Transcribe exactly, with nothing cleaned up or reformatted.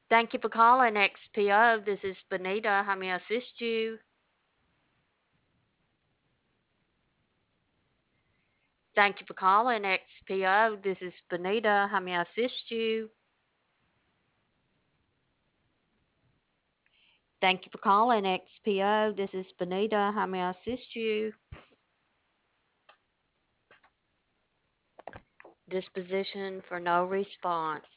Thank you for calling X P O. This is Benita. How may I assist you? Thank you for calling X P O. This is Benita. How may I assist you? Thank you for calling X P O. This is Benita. How may I assist you? Disposition for no response.